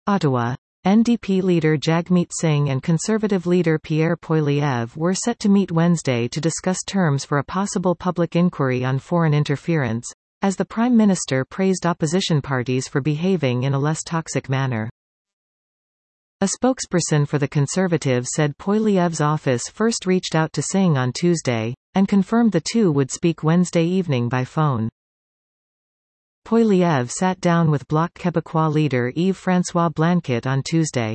Ottawa. NDP leader Jagmeet Singh and Conservative leader Pierre Poilievre were set to meet Wednesday to discuss terms for a possible public inquiry on foreign interference, as the Prime Minister praised opposition parties for behaving in a less toxic manner. A spokesperson for the Conservatives said Poilievre's office first reached out to Singh on Tuesday, and confirmed the two would speak Wednesday evening by phone. Poilievre sat down with Bloc Québécois leader Yves-François Blanquet on Tuesday.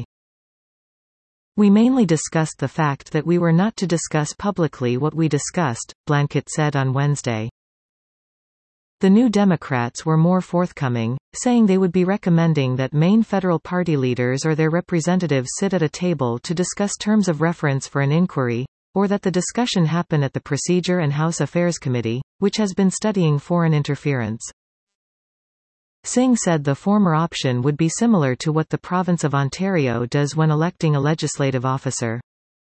"We mainly discussed the fact that we were not to discuss publicly what we discussed," Blanquet said on Wednesday. The New Democrats were more forthcoming, saying they would be recommending that main federal party leaders or their representatives sit at a table to discuss terms of reference for an inquiry, or that the discussion happen at the Procedure and House Affairs Committee, which has been studying foreign interference. Singh said the former option would be similar to what the province of Ontario does when electing a legislative officer.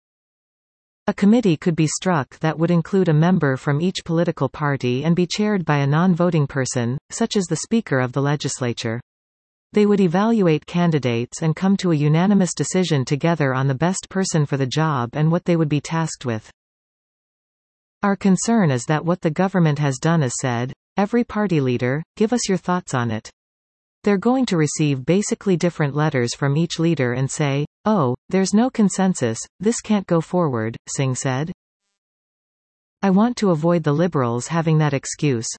A committee could be struck that would include a member from each political party and be chaired by a non-voting person, such as the Speaker of the Legislature. They would evaluate candidates and come to a unanimous decision together on the best person for the job and what they would be tasked with. "Our concern is that what the government has done is said, 'Every party leader, give us your thoughts on it.' They're going to receive basically different letters from each leader and say, 'Oh, there's no consensus, this can't go forward,'" Singh said. "I want to avoid the Liberals having that excuse."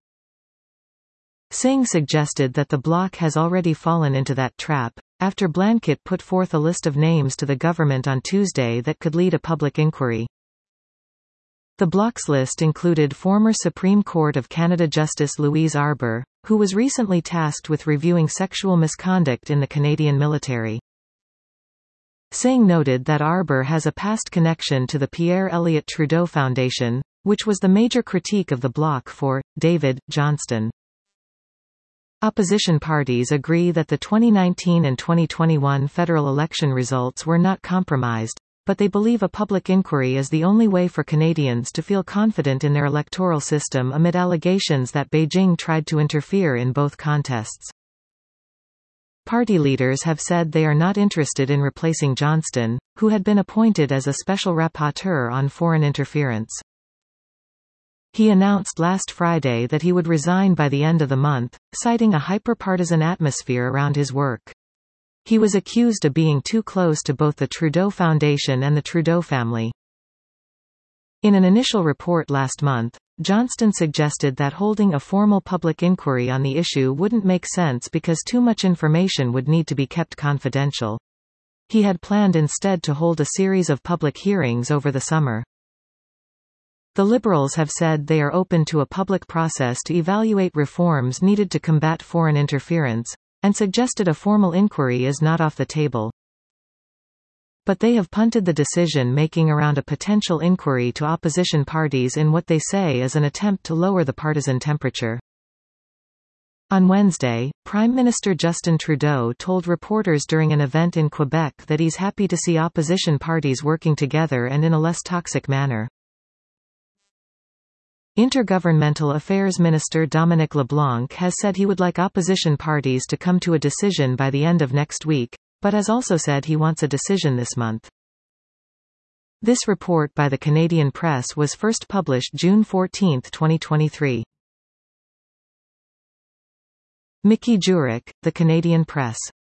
Singh suggested that the Bloc has already fallen into that trap, after Blanquet put forth a list of names to the government on Tuesday that could lead a public inquiry. The Bloc's list included former Supreme Court of Canada Justice Louise Arbour, who was recently tasked with reviewing sexual misconduct in the Canadian military. Singh noted that Arbour has a past connection to the Pierre Elliott Trudeau Foundation, which was the major critique of the Bloc for David Johnston. Opposition parties agree that the 2019 and 2021 federal election results were not compromised, but they believe a public inquiry is the only way for Canadians to feel confident in their electoral system amid allegations that Beijing tried to interfere in both contests. Party leaders have said they are not interested in replacing Johnston, who had been appointed as a special rapporteur on foreign interference. He announced last Friday that he would resign by the end of the month, citing a hyper-partisan atmosphere around his work. He was accused of being too close to both the Trudeau Foundation and the Trudeau family. In an initial report last month, Johnston suggested that holding a formal public inquiry on the issue wouldn't make sense because too much information would need to be kept confidential. He had planned instead to hold a series of public hearings over the summer. The Liberals have said they are open to a public process to evaluate reforms needed to combat foreign interference, and suggested a formal inquiry is not off the table. But they have punted the decision-making around a potential inquiry to opposition parties in what they say is an attempt to lower the partisan temperature. On Wednesday, Prime Minister Justin Trudeau told reporters during an event in Quebec that he's happy to see opposition parties working together and in a less toxic manner. Intergovernmental Affairs Minister Dominic LeBlanc has said he would like opposition parties to come to a decision by the end of next week, but has also said he wants a decision this month. This report by the Canadian Press was first published June 14, 2023. Mickey Jurek, The Canadian Press.